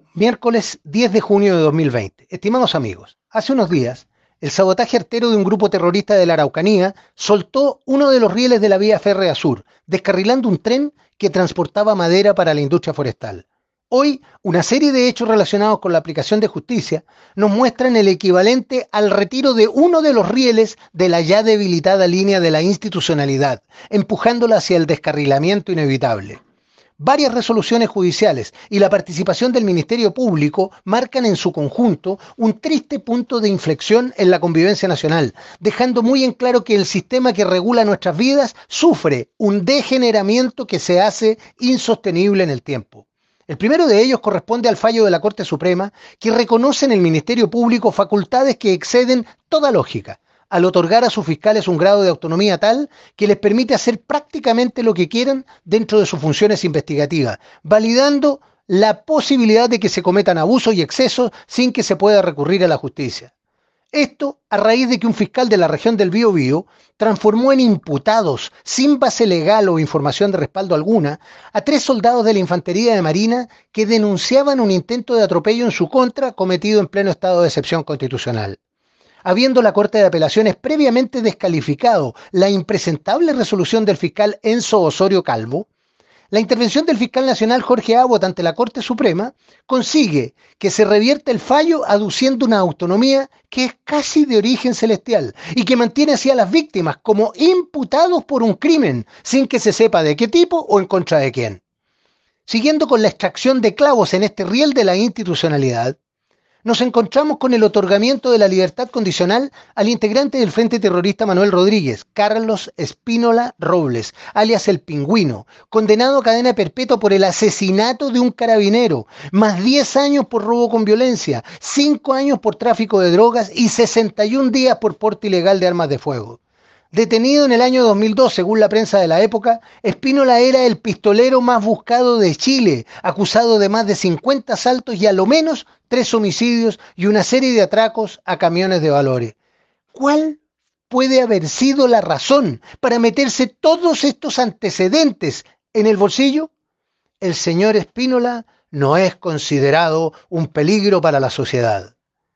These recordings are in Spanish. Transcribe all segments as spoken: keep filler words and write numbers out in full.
Miércoles diez de junio de dos mil veinte. Estimados amigos, hace unos días, el sabotaje artero de un grupo terrorista de la Araucanía soltó uno de los rieles de la vía férrea sur, descarrilando un tren que transportaba madera para la industria forestal. Hoy, una serie de hechos relacionados con la aplicación de justicia nos muestran el equivalente al retiro de uno de los rieles de la ya debilitada línea de la institucionalidad, empujándola hacia el descarrilamiento inevitable. Varias resoluciones judiciales y la participación del Ministerio Público marcan en su conjunto un triste punto de inflexión en la convivencia nacional, dejando muy en claro que el sistema que regula nuestras vidas sufre un degeneramiento que se hace insostenible en el tiempo. El primero de ellos corresponde al fallo de la Corte Suprema, que reconoce en el Ministerio Público facultades que exceden toda lógica, al otorgar a sus fiscales un grado de autonomía tal que les permite hacer prácticamente lo que quieran dentro de sus funciones investigativas, validando la posibilidad de que se cometan abusos y excesos sin que se pueda recurrir a la justicia. Esto a raíz de que un fiscal de la región del Biobío transformó en imputados, sin base legal o información de respaldo alguna, a tres soldados de la Infantería de Marina que denunciaban un intento de atropello en su contra cometido en pleno estado de excepción constitucional. Habiendo la Corte de Apelaciones previamente descalificado la impresentable resolución del fiscal Enzo Osorio Calvo, la intervención del fiscal nacional Jorge Abbott ante la Corte Suprema consigue que se revierta el fallo aduciendo una autonomía que es casi de origen celestial y que mantiene así a las víctimas como imputados por un crimen sin que se sepa de qué tipo o en contra de quién. Siguiendo con la extracción de clavos en este riel de la institucionalidad, nos encontramos con el otorgamiento de la libertad condicional al integrante del Frente Terrorista Manuel Rodríguez, Carlos Espínola Robles, alias El Pingüino, condenado a cadena perpetua por el asesinato de un carabinero, más diez años por robo con violencia, cinco años por tráfico de drogas y sesenta y un días por porte ilegal de armas de fuego. Detenido en el año dos mil dos, según la prensa de la época, Espínola era el pistolero más buscado de Chile, acusado de más de cincuenta asaltos y a lo menos tres homicidios y una serie de atracos a camiones de valores. ¿Cuál puede haber sido la razón para meterse todos estos antecedentes en el bolsillo? El señor Espínola no es considerado un peligro para la sociedad.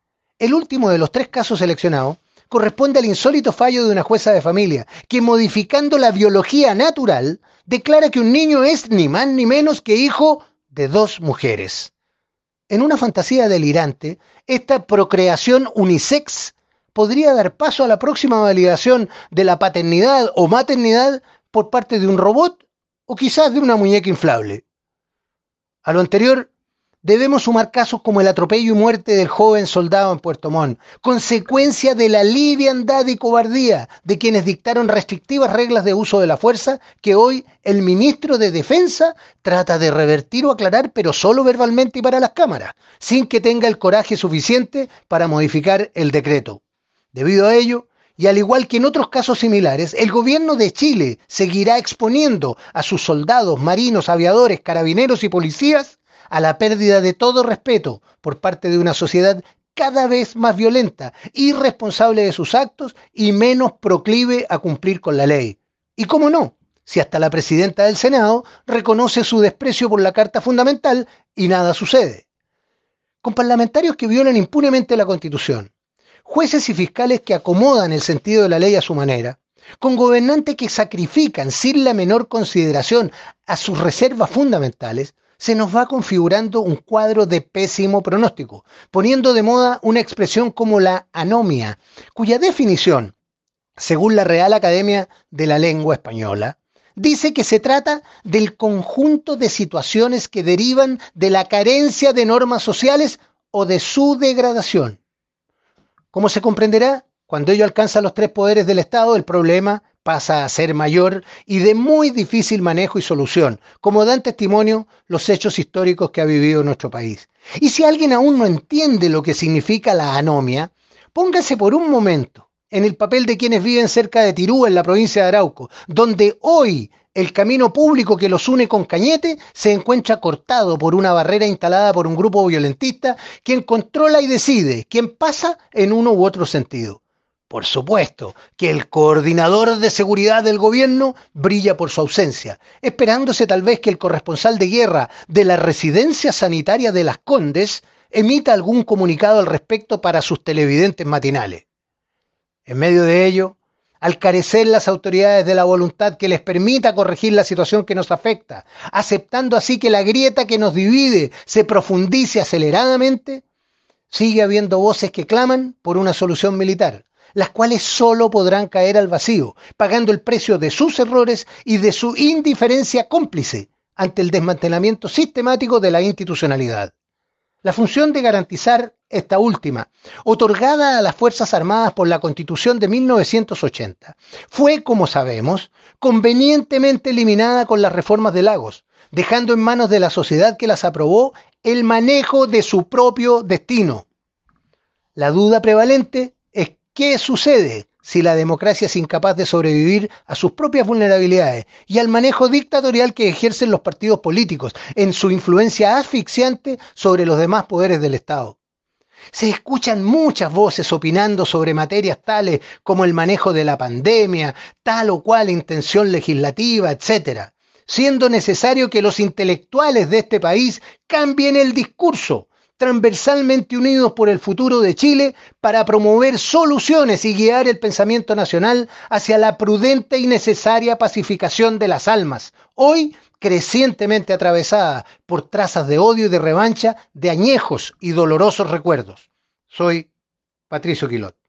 El último de los tres casos seleccionados corresponde al insólito fallo de una jueza de familia, que modificando la biología natural, declara que un niño es ni más ni menos que hijo de dos mujeres. En una fantasía delirante, esta procreación unisex podría dar paso a la próxima validación de la paternidad o maternidad por parte de un robot o quizás de una muñeca inflable. A lo anterior, debemos sumar casos como el atropello y muerte del joven soldado en Puerto Montt, consecuencia de la liviandad y cobardía de quienes dictaron restrictivas reglas de uso de la fuerza que hoy el ministro de Defensa trata de revertir o aclarar, pero solo verbalmente y para las cámaras, sin que tenga el coraje suficiente para modificar el decreto. Debido a ello, y al igual que en otros casos similares, el gobierno de Chile seguirá exponiendo a sus soldados, marinos, aviadores, carabineros y policías a la pérdida de todo respeto por parte de una sociedad cada vez más violenta, irresponsable de sus actos y menos proclive a cumplir con la ley. Y cómo no, si hasta la presidenta del Senado reconoce su desprecio por la Carta Fundamental y nada sucede. Con parlamentarios que violan impunemente la Constitución, jueces y fiscales que acomodan el sentido de la ley a su manera, con gobernantes que sacrifican sin la menor consideración a sus reservas fundamentales, se nos va configurando un cuadro de pésimo pronóstico, poniendo de moda una expresión como la anomia, cuya definición, según la Real Academia de la Lengua Española, dice que se trata del conjunto de situaciones que derivan de la carencia de normas sociales o de su degradación. Como se comprenderá, cuando ello alcanza los tres poderes del Estado, el problema pasa a ser mayor y de muy difícil manejo y solución, como dan testimonio los hechos históricos que ha vivido nuestro país. Y si alguien aún no entiende lo que significa la anomia, póngase por un momento en el papel de quienes viven cerca de Tirúa, en la provincia de Arauco, donde hoy el camino público que los une con Cañete se encuentra cortado por una barrera instalada por un grupo violentista quien controla y decide quién pasa en uno u otro sentido. Por supuesto que el coordinador de seguridad del gobierno brilla por su ausencia, esperándose tal vez que el corresponsal de guerra de la residencia sanitaria de Las Condes emita algún comunicado al respecto para sus televidentes matinales. En medio de ello, al carecer las autoridades de la voluntad que les permita corregir la situación que nos afecta, aceptando así que la grieta que nos divide se profundice aceleradamente, sigue habiendo voces que claman por una solución militar, las cuales solo podrán caer al vacío, pagando el precio de sus errores y de su indiferencia cómplice ante el desmantelamiento sistemático de la institucionalidad. La función de garantizar esta última, otorgada a las Fuerzas Armadas por la Constitución de mil novecientos ochenta, fue, como sabemos, convenientemente eliminada con las reformas de Lagos, dejando en manos de la sociedad que las aprobó el manejo de su propio destino. La duda prevalente es qué sucede si la democracia es incapaz de sobrevivir a sus propias vulnerabilidades y al manejo dictatorial que ejercen los partidos políticos en su influencia asfixiante sobre los demás poderes del Estado. Se escuchan muchas voces opinando sobre materias tales como el manejo de la pandemia, tal o cual intención legislativa, etcétera, siendo necesario que los intelectuales de este país cambien el discurso, transversalmente unidos por el futuro de Chile, para promover soluciones y guiar el pensamiento nacional hacia la prudente y necesaria pacificación de las almas, hoy crecientemente atravesada por trazas de odio y de revancha de añejos y dolorosos recuerdos. Soy Patricio Quilot.